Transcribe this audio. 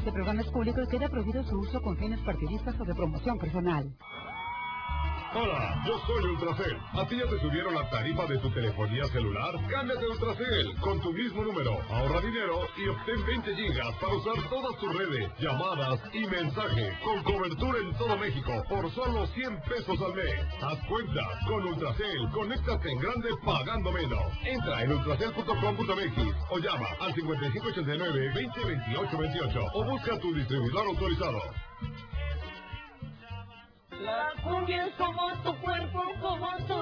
Este programa es público y queda prohibido su uso con fines partidistas o de promoción personal. Hola, yo soy Ultracel. ¿A ti ya te subieron la tarifa de tu telefonía celular? Cámbiate a Ultracel con tu mismo número. Ahorra dinero y obtén 20 gigas para usar todas tus redes, llamadas y mensajes con cobertura en todo México por solo 100 pesos al mes. Haz cuenta, con Ultracel, conéctate en grande pagando menos. Entra en ultracel.com.mx o llama al 5589-202828 o busca tu distribuidor autorizado. La cumbia es como tu cuerpo, como tu